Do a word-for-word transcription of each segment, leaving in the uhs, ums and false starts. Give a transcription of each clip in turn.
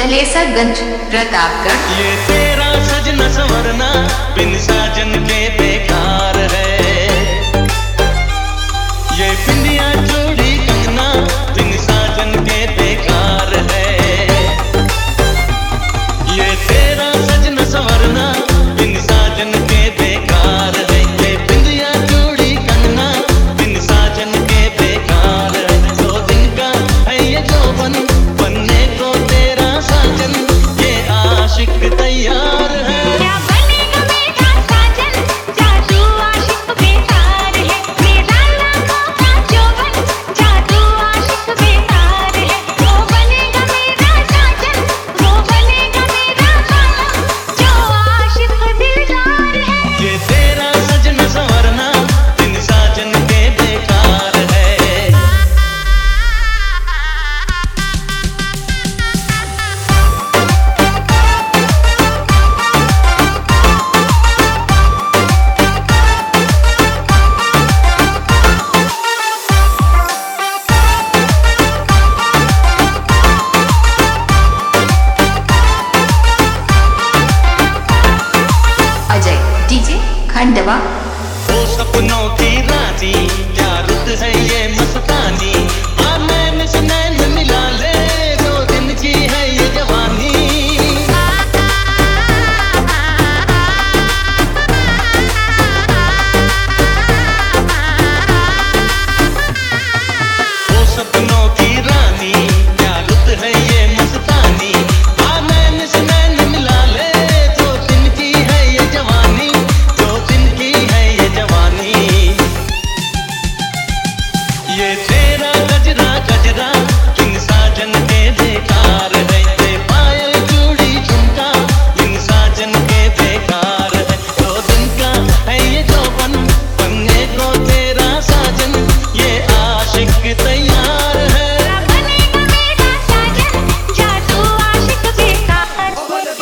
जलेसरगंज प्रतापगढ़। ये तेरा सजना संवरना बिन साजन के बेकार है। ये बिंदिया चूड़ी कंगना बिन साजन के बेकार है। ये तेरा सजना संवरना बिन साजन के बेकार है। ये बिंदिया चूड़ी कंगना बिन साजन के बेकार है। दो दिन का है ये जौवन बनने को तेरा साजन, ये आशिक तैयार है। क्या बनेगा मेरा साजन, जादू आशिक बेकार है। मेरा लाखों का जौवन, जादू आशिक बेकार है। वो बनेगा मेरा साजन, वो बनेगा मेरा खाना, जो आशिक दिलदार है। ये तेरा सजना संवरना बिन साजन के बेकार है। अजय डीजे खंडवा। वो सपनों की रानी क्या रुत है ये मस्तानी। आ नैन से नैन मिला ले, दो दिन की है ये जवानी। वो सपनों की रानी क्या रुत है ये मस्तानी। आ नैन से नैन मिला ले, दो दिन की है ये जवानी। दो दिन की है ये जवानी। ये तेरा गजरा गजरा बिन साजन के बेकार है। ये पायल चूड़ी झुमका बिन साजन के बेकार है। दो दिन का है ये जौवन बनने को तेरा साजन, ये आशिक तैयार है। क्या बनेगा मेरा साजन, जादू आशिक बेकार।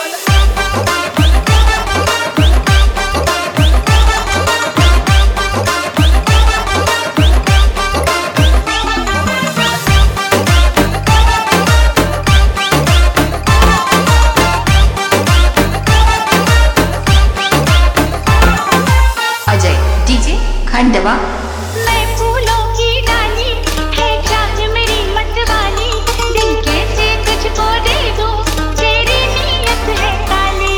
अजय डीजे खंडवा। मैं फूलों की डाली है चाँद मेरी मतवाली, दिल कैसे तुझको दे दूं, तेरी नीयत है काली।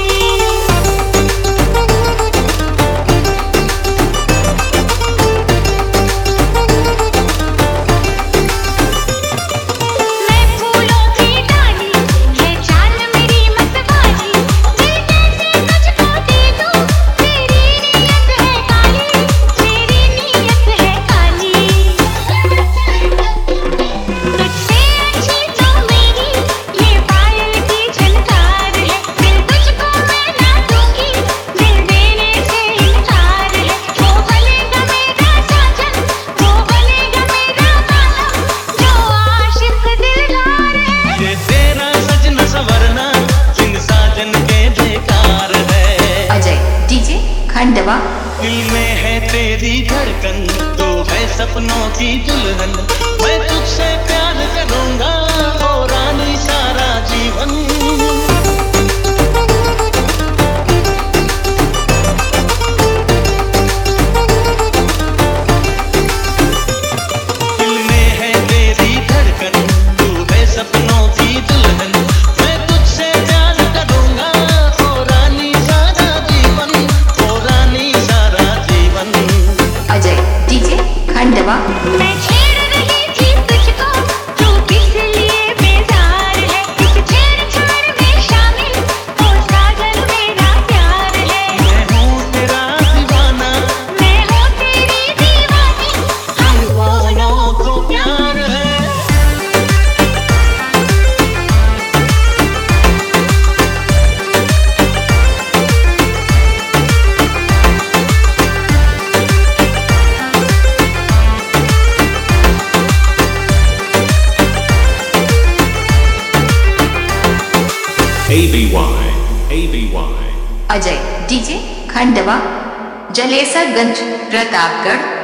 मैं फूलों की डाली है चाँद मेरी मतवाली, दिल कैसे तुझको दे दूं, तेरी नीयत है काली, तेरी नीयत है काली। तुझसे अच्छी तो मेरी ये पायल की झनकार है। दिल तुझको मैं ना दूंगी, दिल देने से इनकार है। वो बनेगा मेरा साजन, वो बनेगा मेरा खाना, जो आशिक दिलदार है। ये तेरा सजना संवरना बिन साजन के बेकार है। अजय डीजे खंडवा। दिल में है तेरी धड़कन, तो है सपनों की दुल्हन। मैं तुझसे प्यार करूंगा ओ रानी सारा जीवन। दिल में है तेरी धड़कन, तू है सपनों की दुल्हन। मैं तुझसे प्यार करूंगा ओ रानी सारा जीवन, ओ रानी सारा जीवन। अजय डीजे खंडवा। मैं छेड़ रही थी तुझको, तू किस लिए बेजार है। इस छेड़छाड़ में शामिल ओ साजन मेरा प्यार है। मैं हूँ तेरा दीवाना, मैं हूँ तेरी दीवानी, हम दोनों को प्यार है। A B Y A B Y Ajay DJ Khandwa. Jalesarganj Pratapgarh.